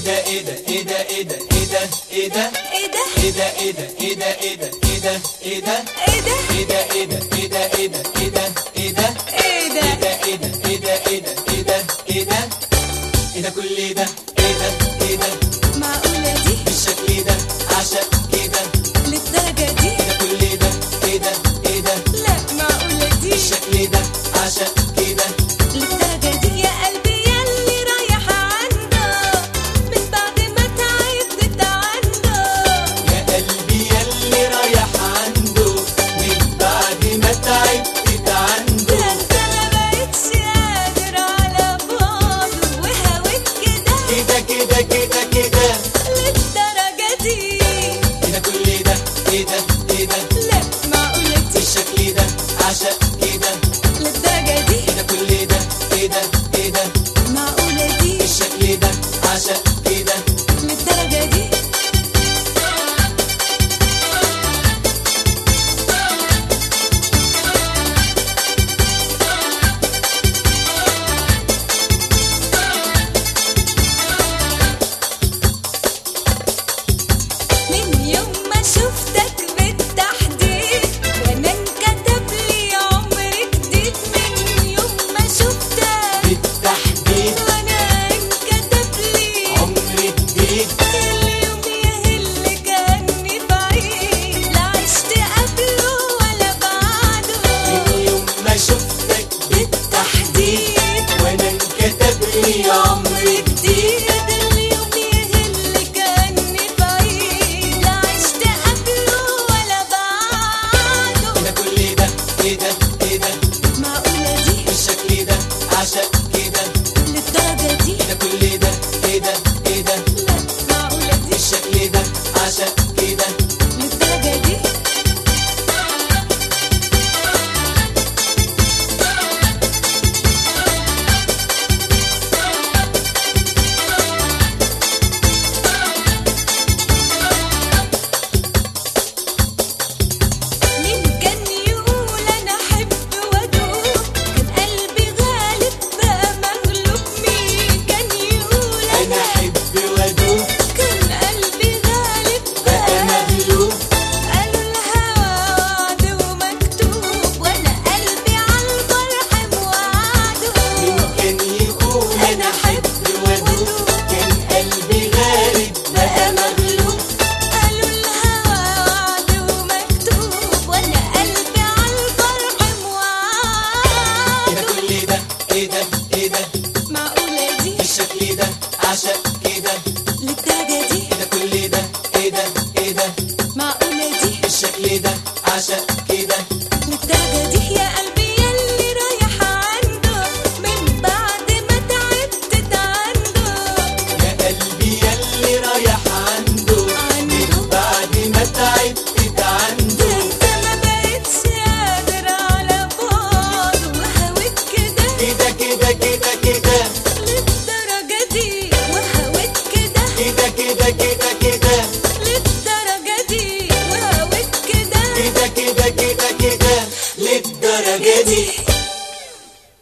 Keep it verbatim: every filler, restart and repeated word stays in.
ده ايه ده ايه ده ايه ده ايه ده ايه ده ايه ده ايه ده ايه ده ايه ده ايه ده ايه ده ايه ده ايه ده ايه ده ايه ده ايه ده ايه ده ايه ده ايه ايه ده ده ايه ده ايه ده ايه ده ايه ده ايه ده ايه ده كل ده ايه ده ايه ده معقولة دي بالشكل ده عشق كده للدرجة دي ايه ده كل ده ايه ده ايه ده لا معقولة دي بالشكل ده عشق كده للدرجة دي يا قلبي ياللي رايح عنده من بعد ما تعبت عنده يا قلبي ياللي رايح عنده من بعد ما تعبت عنده ده انت ما بقتش قادر على بعضه وهويت كده كده كده كده كده للدرجة دي كده كل ده ايه ده ايه ده لا معقولة دي بالشكل ده عشق كده للدرجة دي كده كل ده ايه ده ايه ده معقولة دي بالشكل ده عشق كده للدرجة دي من يوم ما شفتك بالتحديد وانا انكتب لي عمر جديد من يوم ما شفتك بالتحديد وانا انكتب لي عمر جديد اليوم يهل كأني بعيد لا عشت قبله ولا بعده من يوم ما شفتك بالتحديد وانا انكتب لي عمر جديد اليوم يهل كأني بعيد لا عشت قبله ولا بعده كده كل ده ايه ده ايه ده معقولة دي بالشكل ده عشق كده للدرجة دي كده كل ده ايه ده ايه ده لا معقولة دي بالشكل ده عشق كده للدرجة دي مين كان يقول انا احب وادوب كان قلبي غالب بقى مغلوب مين كان يقول انا انا احب وادوب كان قلبي غالب بقى بقى مغلوب قالوا الهوى وعد ومكتوب وانا قلبي عالفرح موعده مين كان يقول انا احب وادوب كان قلبي غالب بقى مغلوب قالوا الهوى وعد ومكتوب وانا قلبي عالفرح موعده كده كل ده ايه ده ايه ده معقولة دي بالشكل ده عشق كده للدرجة دي كده كل ده ايه ده ايه ده معقولة دي بالشكل ده عشق